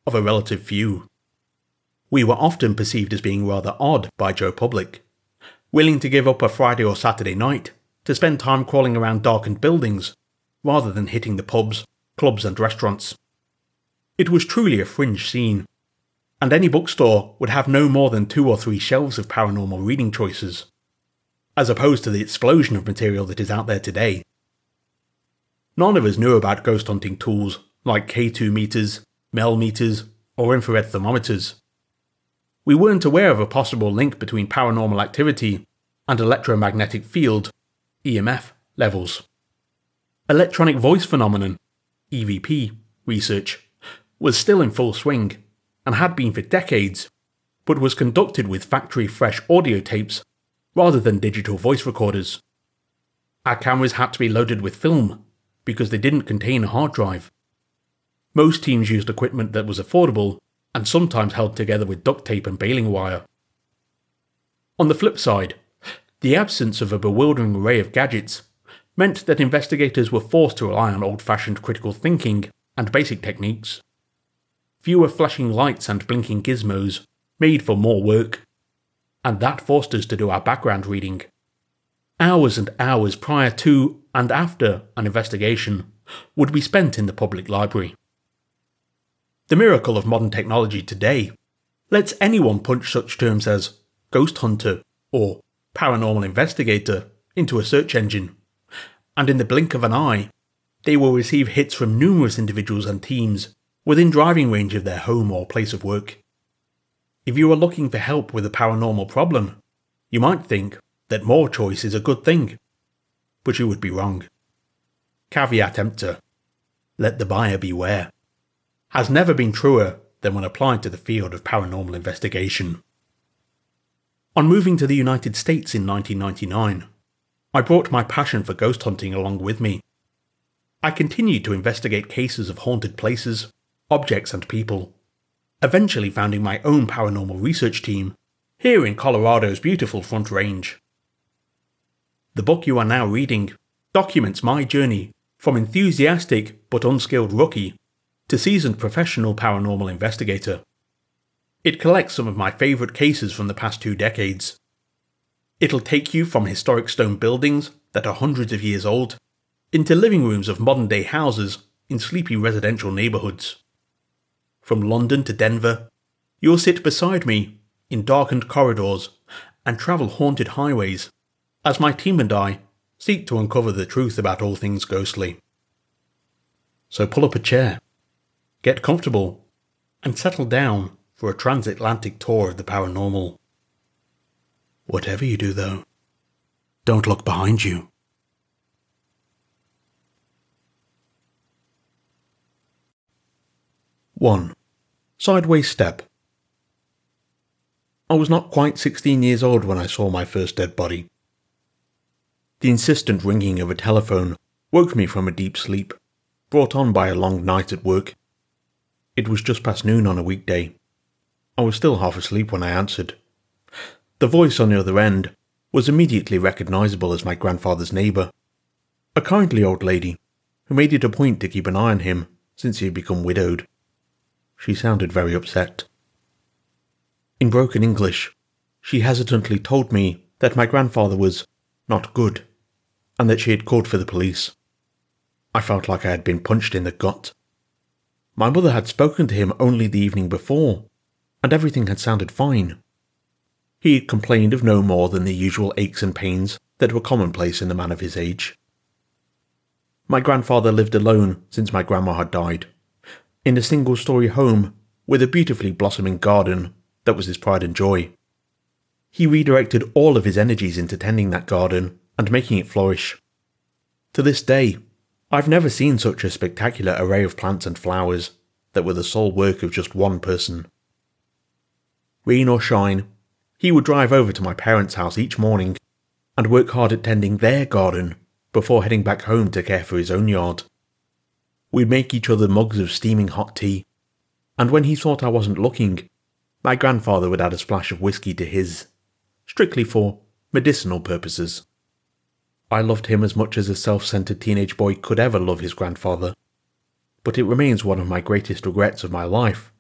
of a relative few. We were often perceived as being rather odd by Joe Public, willing to give up a Friday or Saturday night to spend time crawling around darkened buildings, rather than hitting the pubs, clubs and restaurants. It was truly a fringe scene, and any bookstore would have no more than 2 or 3 shelves of paranormal reading choices, as opposed to the explosion of material that is out there today. None of us knew about ghost hunting tools like K2 meters, Mel meters, or infrared thermometers. We weren't aware of a possible link between paranormal activity and electromagnetic field, EMF, levels. Electronic voice phenomenon, EVP, research was still in full swing, and had been for decades, but was conducted with factory-fresh audio tapes rather than digital voice recorders. Our cameras had to be loaded with film, because they didn't contain a hard drive. Most teams used equipment that was affordable, and sometimes held together with duct tape and baling wire. On the flip side, the absence of a bewildering array of gadgets meant that investigators were forced to rely on old-fashioned critical thinking and basic techniques. Fewer flashing lights and blinking gizmos made for more work, and that forced us to do our background reading. Hours and hours prior to and after an investigation would be spent in the public library. The miracle of modern technology today lets anyone punch such terms as ghost hunter or paranormal investigator into a search engine, and in the blink of an eye, they will receive hits from numerous individuals and teams within driving range of their home or place of work. If you are looking for help with a paranormal problem, you might think that more choice is a good thing, but you would be wrong. Caveat emptor, let the buyer beware, has never been truer than when applied to the field of paranormal investigation. On moving to the United States in 1999, I brought my passion for ghost hunting along with me. I continued to investigate cases of haunted places, objects and people, eventually founding my own paranormal research team here in Colorado's beautiful Front Range. The book you are now reading documents my journey from enthusiastic but unskilled rookie to seasoned professional paranormal investigator. It collects some of my favourite cases from the past 2 decades. It'll take you from historic stone buildings that are hundreds of years old into living rooms of modern-day houses in sleepy residential neighbourhoods. From London to Denver, you'll sit beside me in darkened corridors and travel haunted highways as my team and I seek to uncover the truth about all things ghostly. So pull up a chair, get comfortable, and settle down for a transatlantic tour of the paranormal. Whatever you do though, don't look behind you. One. Sideways Step. I was not quite 16 years old when I saw my first dead body. The insistent ringing of a telephone woke me from a deep sleep, brought on by a long night at work. It was just past noon on a weekday. I was still half asleep when I answered. The voice on the other end was immediately recognisable as my grandfather's neighbour, a kindly old lady who made it a point to keep an eye on him since he had become widowed. She sounded very upset. In broken English, she hesitantly told me that my grandfather was not good, and that she had called for the police. I felt like I had been punched in the gut. My mother had spoken to him only the evening before, and everything had sounded fine. He had complained of no more than the usual aches and pains that were commonplace in a man of his age. My grandfather lived alone since my grandma had died, in a single-storey home with a beautifully blossoming garden that was his pride and joy. He redirected all of his energies into tending that garden and making it flourish. To this day, I've never seen such a spectacular array of plants and flowers that were the sole work of just one person. Rain or shine, he would drive over to my parents' house each morning and work hard at tending their garden before heading back home to care for his own yard. We'd make each other mugs of steaming hot tea, and when he thought I wasn't looking, my grandfather would add a splash of whiskey to his, strictly for medicinal purposes. I loved him as much as a self-centered teenage boy could ever love his grandfather, but it remains one of my greatest regrets of my life